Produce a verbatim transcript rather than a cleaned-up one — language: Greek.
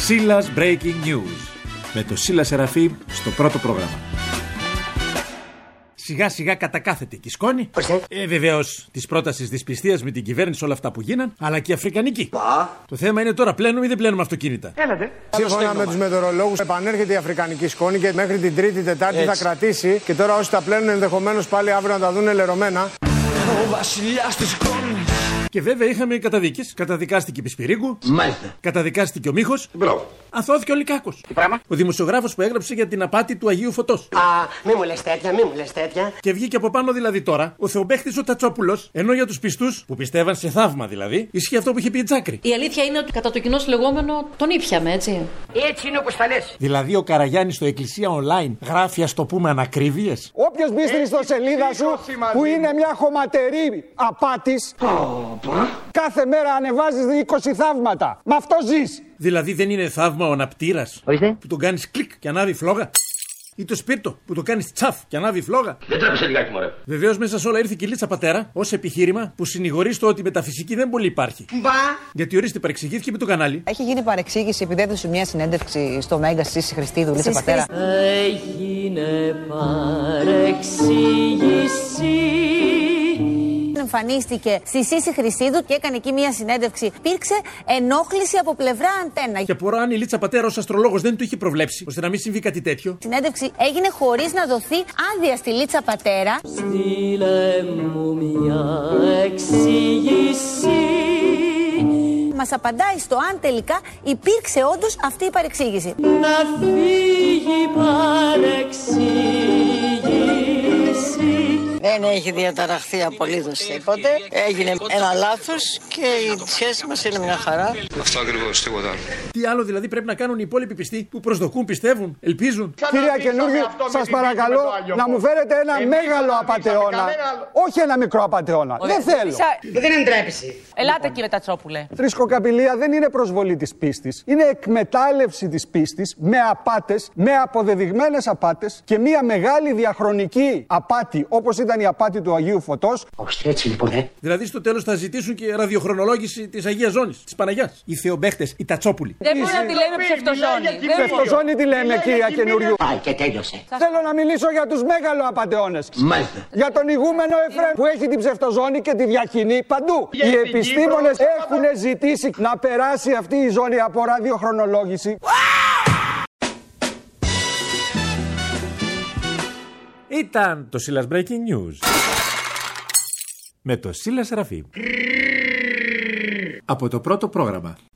Σίλας Breaking News με το Σίλα Σεραφείμ στο πρώτο πρόγραμμα. Σιγά σιγά κατακάθεται και η σκόνη. Ε, βεβαίως τη πρόταση τη πιστείας με την κυβέρνηση, όλα αυτά που γίναν, αλλά και η αφρικανική. Πα. Το θέμα είναι τώρα, πλένουμε ή δεν πλένουμε αυτοκίνητα. Έλατε. Σύμφωνα με τους μετεωρολόγους, επανέρχεται η αφρικανική σκόνη και μέχρι την Τρίτη, Τετάρτη έτσι θα κρατήσει. Και τώρα όσοι τα πλένουν ενδεχομένως πάλι αύριο να τα δουν λερωμένα. Ο βασιλιάς της σκόνης. Και βέβαια είχαμε καταδίκες. Καταδικάστηκε η Πισπυρίγκου. Μάλιστα. Καταδικάστηκε ο Μίχος. Μπράβο. Αθώθηκε ο Λυκάκος. Τι πράγμα? Ο δημοσιογράφος που έγραψε για την απάτη του Αγίου Φωτός. Α, μη μου λες τέτοια, μη μου λες τέτοια. Και βγήκε από πάνω δηλαδή τώρα ο Θεομπαίχτης ο Τατσόπουλος, ενώ για τους πιστούς, που πιστεύαν σε θαύμα δηλαδή, ισχύει αυτό που είχε πει η Τζάκρη. Η αλήθεια είναι ότι κατά το κοινό λεγόμενο τον ήπιαμε, έτσι. Έτσι είναι όπως τα λες. Δηλαδή ο Καραγιάννης στο Εκκλησία Online γράφει, ας το πούμε, ανακρίβειες. Όποιος μπει στην ιστοσελίδα σου, που είναι μια χωματερή απάτης, κάθε μέρα ανεβάζεις είκοσι θαύματα. Με αυτό ζεις. Δηλαδή δεν είναι θαύμα ο αναπτήρας που τον κάνεις κλικ και ανάβει φλόγα. Ή το σπίρτο που το κάνεις τσαφ και ανάβει φλόγα. Δεν τρέπεσαι λιγάκι, μωρέ. Βεβαίως μέσα σε όλα ήρθε και η Λίτσα Πατέρα ως επιχείρημα που συνηγορεί στο ότι η μεταφυσική δεν πολύ υπάρχει. Μπα. Γιατί ορίστε παρεξηγήθηκε με το κανάλι. Έχει γίνει παρεξήγηση επειδή έδωσε μια συνέντευξη στο Μέγκα Σύση Χριστίδου, Λίτσα Πατέρα. Έγινε παρεξήγηση. Εμφανίστηκε στη Σύση Χριστίδου και έκανε εκεί μια συνέντευξη. Υπήρξε ενόχληση από πλευρά Αντένα. Και απορώ αν η Λίτσα Πατέρα ως αστρολόγος δεν το είχε προβλέψει, ώστε να μην συμβεί κάτι τέτοιο. Η συνέντευξη έγινε χωρίς να δοθεί άδεια στη Λίτσα Πατέρα. Στείλε μου μια εξήγηση. Μας απαντάει στο αν τελικά υπήρξε όντως αυτή η παρεξήγηση. Να φύγει παρεξήγηση. Δεν έχει διαταραχθεί απολύτως τίποτε. Έγινε ένα λάθος και η σχέση μας είναι μια χαρά. Αυτό ακριβώς, τίποτα άλλο. Τι άλλο δηλαδή πρέπει να κάνουν οι υπόλοιποι πιστοί που προσδοκούν, πιστεύουν, ελπίζουν. Κυρία Καινούργη, σας παρακαλώ να μου φέρετε ένα μέγαλο απατεώνα. Όχι ένα μικρό απατεώνα. Δεν θέλω. Δεν εντρέπεσαι. Ελάτε κύριε Τατσόπουλε. Θρησκοκαπηλεία δεν είναι προσβολή της πίστης. Είναι εκμετάλλευση της πίστης με απάτες, με αποδεδειγμένες απάτες και μια μεγάλη διαχρονική απάτη όπως ήταν η απάτη του Αγίου Φωτός. Όχι, έτσι λοιπόν, ε. Δηλαδή στο τέλος θα ζητήσουν και ραδιοχρονολόγηση της Αγίας Ζώνης, της Παναγιάς. Οι Θεομπαίχτες, οι Τατσόπουλοι. Δεν μπορεί να τη λέμε ψευτοζώνη. Ψευτοζώνη τη λέμε, κυρία Καινούριου. Πάει και τέλειωσε. Θέλω να μιλήσω για τους μέγαλο απατεώνες. Μάλιστα. Για τον ηγούμενο Εφραίμ που έχει την ψευτοζώνη και τη διακινεί παντού. Οι επιστήμονες έχουν ζητήσει να περάσει αυτή η ζώνη από ραδιοχρονολόγηση. Ήταν το Σίλας Breaking News με το Σίλα Σεραφείμ από το πρώτο πρόγραμμα.